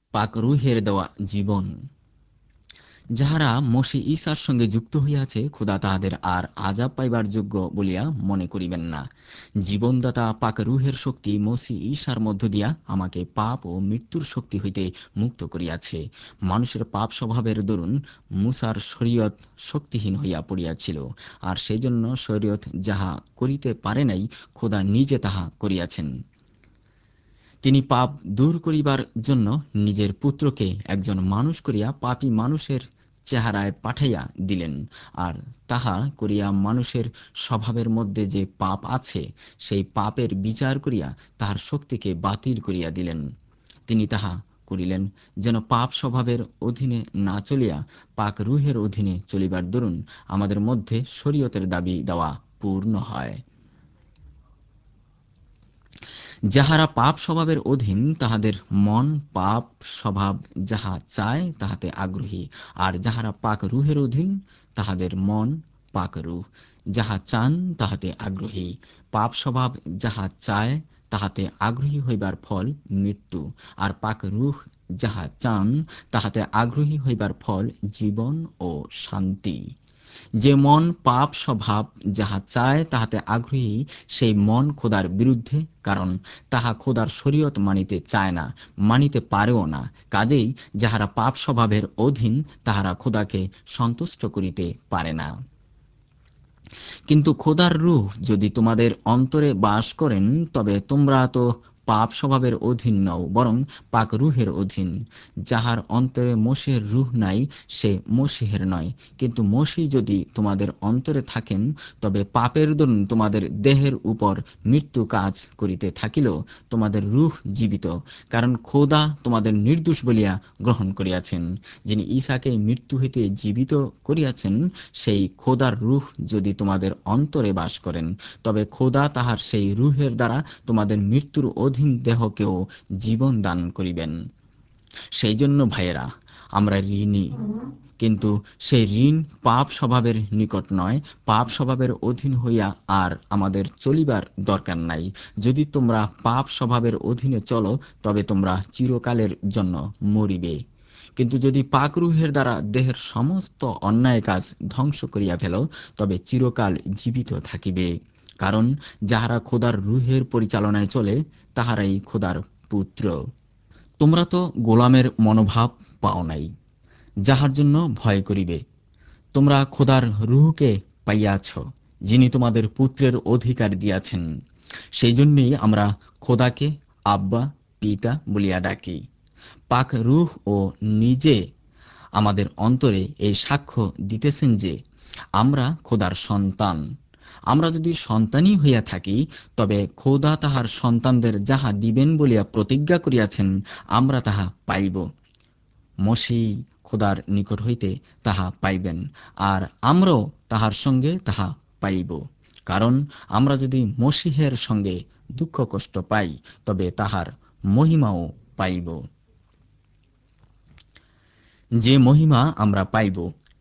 পাক রুহের দেওয়া জীবন। যাহারা মসি ঈসার সঙ্গে যুক্ত হইয়াছে, খোদা তাহাদের আর আযাব পাইবার যোগ্য বলিয়া মনে করিবেন না। জীবনদাতা পাক রুহের শক্তি মসি ঈসার মধ্য দিয়া আমাকে পাপ ও মৃত্যুর শক্তি হইতে মুক্ত করিয়াছে। মানুষের পাপ স্বভাবের দরুন মুসার শরীয়ত শক্তিহীন হইয়া পড়িয়াছিল, আর সেজন্য শরীয়ত যাহা করিতে পারে নাই, খোদা নিজে তাহা করিয়াছেন। তিনি পাপ দূর করিবার জন্য নিজের পুত্রকে একজন মানুষ করিয়া পাপী মানুষের চেহারায় পাঠাইয়া দিলেন, আর তাহা করিয়া মানুষের স্বভাবের মধ্যে যে পাপ আছে, সেই পাপের বিচার করিয়া তাহার শক্তিকে বাতিল করিয়া দিলেন। তিনি তাহা করিলেন যেন পাপ স্বভাবের অধীনে না চলিয়া পাক রুহের অধীনে চলিবার দরুন আমাদের মধ্যে শরীয়তের দাবি দেওয়া পূর্ণ হয়। যাহারা পাপ স্বভাবের অধীন, তাহাদের মন পাপ স্বভাব যাহা চায় তাহাতে আগ্রহী, আর যাহারা পাক রুহের অধীন, তাহাদের মন পাক রুহ যাহা চান তাহাতে আগ্রহী। পাপ স্বভাব যাহা চায় তাহাতে আগ্রহী হইবার ফল মৃত্যু, আর পাক রুহ যাহা চান তাহাতে আগ্রহী হইবার ফল জীবন ও শান্তি। যে মন পাপ স্বভাব যাহা চায় তাহাতে আগ্রহী, সেই মন খোদার বিরুদ্ধে, কারণ তাহা খোদার শরীয়ত মানিতে চায় না, মানিতে পারেও না। কাজেই যাহারা পাপ স্বভাবের অধীন, তাহারা খোদাকে সন্তুষ্ট করিতে পারে না। কিন্তু খোদার রূহ যদি তোমাদের অন্তরে বাস করেন, তবে তোমরা তো পাপ স্বভাবের অধীন নও, বরং পাক রুহের অধীন। যাহার অন্তরে মসিহের রূহ নাই, সে মসিহের নয়। কিন্তু মসিহ যদি তোমাদের অন্তরে থাকেন, তবে পাপের দরুন তোমাদের দেহের উপর মৃত্যু কাজ করিতে থাকিলেও তোমাদের রূহ জীবিত, কারণ খোদা তোমাদের নির্দোষ বলিয়া গ্রহণ করিয়াছেন। যিনি ঈসাকে মৃত্যু হইতে জীবিত করিয়াছেন, সেই খোদার রূহ যদি তোমাদের অন্তরে বাস করেন, তবে খোদা তাহার সেই রূহের দ্বারা তোমাদের মৃত্যুর অধীন দেহকেও জীবন দান করিবেন। সেই জন্য ভাইয়েরা, আমরা ঋণী, কিন্তু সেই ঋণ পাপ স্বভাবের নিকট নয়। পাপ স্বভাবের অধীন হইয়া আর আমাদের চলিবার দরকার নাই। যদি তোমরা পাপ স্বভাবের অধীনে চলো, তবে তোমরা চিরকালের জন্য মরিবে। কিন্তু যদি পাক রুহের দ্বারা দেহের সমস্ত অন্যায় কাজ ধ্বংস করিয়া ফেলো, তবে চিরকাল জীবিত থাকিবে। কারণ যাহারা খোদার রুহের পরিচালনায় চলে, তাহারাই খোদার পুত্র। তোমরা তো গোলামের মনোভাব পাও নাই, যাহার জন্য ভয় করিবে। তোমরা খোদার রূহকে পাইয়াছ, যিনি তোমাদের পুত্রের অধিকার দিয়াছেন। সেই জন্যই আমরা খোদাকে আব্বা, পিতা বলিয়া ডাকি। পাক রূহ ও নিজে আমাদের অন্তরে এই সাক্ষ্য দিতেছেন যে আমরা খোদার সন্তান। আমরা যদি সন্তানই হইয়া থাকি, তবে খোদা তাহার সন্তানদের যাহা দিবেন বলিয়া প্রতিজ্ঞা করিয়াছেন, আমরা তাহা পাইব। মসিহ খোদার নিকট হইতে তাহা পাইবেন, আর আমরাও তাহার সঙ্গে তাহা পাইব। কারণ আমরা যদি মসিহের সঙ্গে দুঃখ কষ্ট পাই, তবে তাহার মহিমাও পাইব। যে মহিমা আমরা পাইব,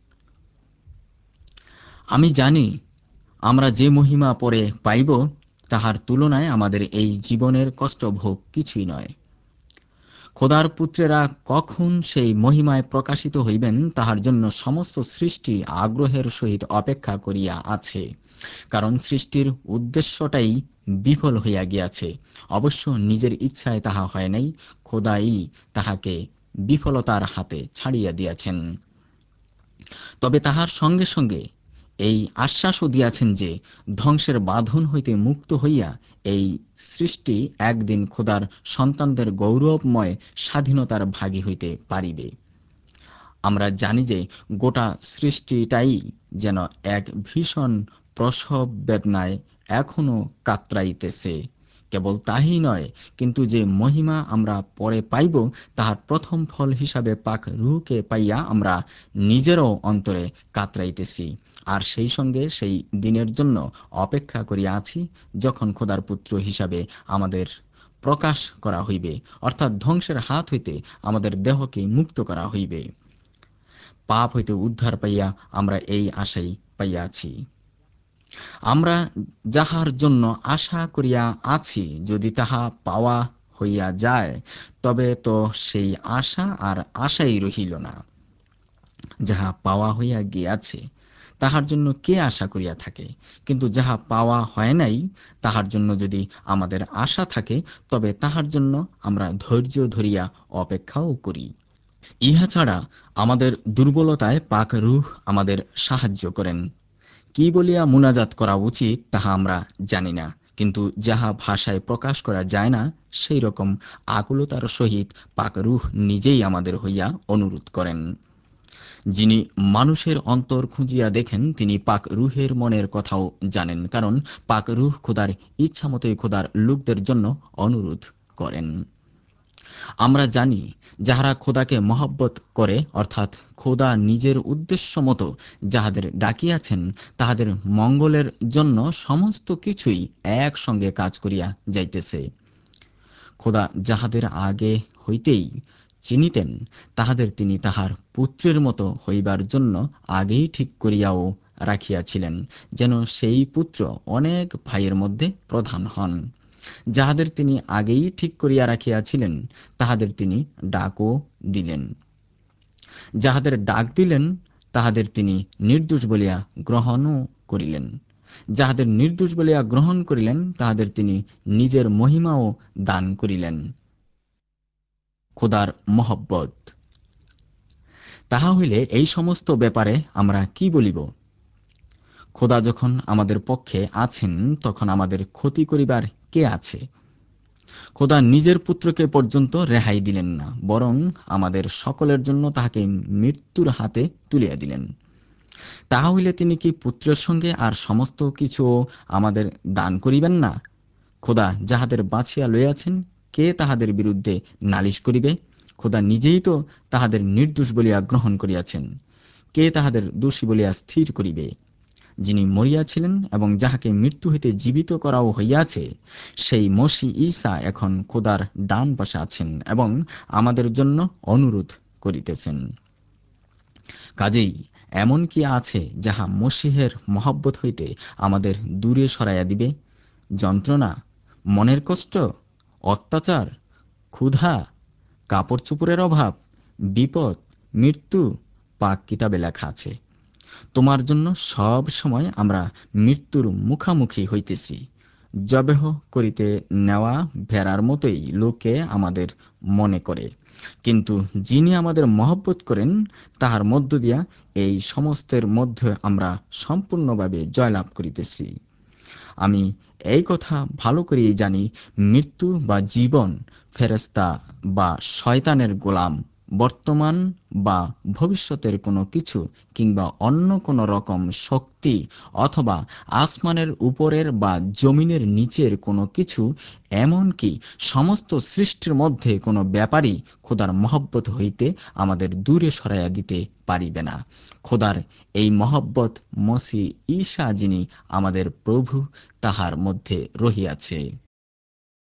আমি জানি আমরা যে মহিমা পরে পাইব, তাহার তুলনায় আমাদের এই জীবনের কষ্টভোগ কিছুই নয়। খোদার পুত্রেরা কখন সেই মহিমায় প্রকাশিত হইবেন, তাহার জন্য সমস্ত সৃষ্টি আগ্রহের সহিত অপেক্ষা করিয়া আছে। কারণ সৃষ্টির উদ্দেশ্যটাই বিফল হইয়া গিয়াছে। অবশ্য নিজের ইচ্ছায় তাহা হয় নাই, খোদাই তাহাকে বিফলতার হাতে ছাড়িয়া দিয়াছেন। তবে তাহার সঙ্গে সঙ্গে এই আশ্বাসও দিয়াছেন যে ধ্বংসের বাঁধন হইতে মুক্ত হইয়া এই সৃষ্টি একদিন খোদার সন্তানদের গৌরবময় স্বাধীনতার ভাগী হইতে পারিবে। আমরা জানি যে গোটা সৃষ্টিটাই যেন এক ভীষণ প্রসব বেদনায় এখনো কাতরাইতেছে। কেবল তাই নয়, কিন্তু যে মহিমা আমরা পরে পাইব, তাহার প্রথম ফল হিসাবে পাক রূহকে পাইয়া আমরা নিজেরও অন্তরে কাতরাইতেছি, আর সেই সঙ্গে সেই দিনের জন্য অপেক্ষা করিয়া আছি, যখন খোদার পুত্র হিসাবে আমাদের প্রকাশ করা হইবে, অর্থাৎ ধ্বংসের হাত হইতে আমাদের দেহকে মুক্ত করা হইবে। পাপ হইতে উদ্ধার পাইয়া আমরা এই আশাই পাইয়াছি। আমরা যাহার জন্য আশা করিয়া আছি, যদি তাহা পাওয়া হইয়া যায়, তবে তো সেই আশা আর আশাই রহিল না। যাহা পাওয়া হইয়া গিয়াছে তাহার জন্য কে আশা করিয়া থাকে? কিন্তু যাহা পাওয়া হয় নাই তাহার জন্য যদি আমাদের আশা থাকে, তবে তাহার জন্য আমরা ধৈর্য ধরিয়া অপেক্ষাও করি। ইহা ছাড়া আমাদের দুর্বলতায় পাক রূহ আমাদের সাহায্য করেন। কি বলিয়া মুনাজাত করা উচিত তাহা আমরা জানি না, কিন্তু যাহা ভাষায় প্রকাশ করা যায় না, সেই রকম আকুলতার সহিত পাক রূহ নিজেই আমাদের হইয়া অনুরোধ করেন। যিনি মানুষের অন্তর খুঁজিয়া দেখেন, তিনি পাক রূহের মনের কথাও জানেন, কারণ পাক রূহ খোদার ইচ্ছামতোই খোদার লোকদের জন্য অনুরোধ করেন। আমরা জানি, যাহারা খোদাকে মহব্বত করে, অর্থাৎ খোদা নিজের উদ্দেশ্য মতো যাহাদের ডাকিয়াছেন, তাহাদের মঙ্গলের জন্য সমস্ত কিছুই একসঙ্গে কাজ করিয়া যাইতেছে। খোদা যাহাদের আগে হইতেই চিনিতেন, তাহাদের তিনি তাহার পুত্রের মতো হইবার জন্য আগেই ঠিক করিয়াও রাখিয়াছিলেন, যেন সেই পুত্র অনেক ভাইয়ের মধ্যে প্রধান হন। যাহাদের তিনি আগেই ঠিক করিয়া রাখিয়াছিলেন, তাহাদের তিনি ডাকও দিলেন। যাহাদের ডাক দিলেন, তাহাদের তিনি নির্দোষ বলিয়া গ্রহণও করিলেন। যাহাদের নির্দোষ বলিয়া গ্রহণ করিলেন, তাহাদের তিনি নিজের মহিমাও দান করিলেন। খোদার মহব্বত। তাহা হইলে এই সমস্ত ব্যাপারে আমরা কি বলিব? খোদা যখন আমাদের পক্ষে আছেন, তখন আমাদের ক্ষতি করিবার কে আছে? খোদা নিজের পুত্রকে পর্যন্ত রেহাই দিলেন না, বরং আমাদের সকলের জন্য তাহাকে মৃত্যুর হাতে তুলিয়া দিলেন। তাহা হইলে তিনি কি পুত্রের সঙ্গে আর সমস্ত কিছু আমাদের দান করিবেন না? খোদা যাহাদের বাছিয়া লইয়াছেন, কে তাহাদের বিরুদ্ধে নালিশ করিবে? খোদা নিজেই তো তাহাদের নির্দোষ বলিয়া গ্রহণ করিয়াছেন, কে তাহাদের দোষী বলিয়া স্থির করিবে? যিনি মরিয়াছিলেন এবং যাহাকে মৃত্যু হইতে জীবিত করাও হইয়াছে, সেই মসি ঈসা এখন খোদার ডান পাশে আছেন এবং আমাদের জন্য অনুরোধ করিতেছেন। কাজেই এমন কি আছে যাহা মসিহের মহব্বত হইতে আমাদের দূরে সরাইয়া দিবে? যন্ত্রণা, মনের কষ্ট, অত্যাচার, ক্ষুধা, কাপড় চোপড়ের অভাব, বিপদ, মৃত্যু? পাক কিতাবে লেখা আছে, তোমার জন্য সব সময় আমরা মৃত্যুর মুখামুখি হইতেছি। জবেহ করিতে নেওয়া ভেড়ার মতোই লোকে আমাদের মনে করে, কিন্তু যিনি আমাদের মহব্বত করেন, তাহার মধ্য দিয়া এই সমস্তের মধ্যে আমরা সম্পূর্ণভাবে জয়লাভ করিতেছি। আমি এই কথা ভালো করেই জানি, মৃত্যু বা জীবন, ফেরেশতা বা শয়তানের গোলাম, বর্তমান বা ভবিষ্যতের কোনো কিছু, কিংবা অন্য কোনো রকম শক্তি, অথবা আসমানের উপরের বা জমিনের নিচের কোনো কিছু, এমনকি সমস্ত সৃষ্টির মধ্যে কোনো ব্যাপারই খোদার মহব্বত হইতে আমাদের দূরে সরাইয়া দিতে পারিবে না। খোদার এই মহব্বত মসি ঈসা যিনি আমাদের প্রভু, তাহার মধ্যে রহিয়াছে।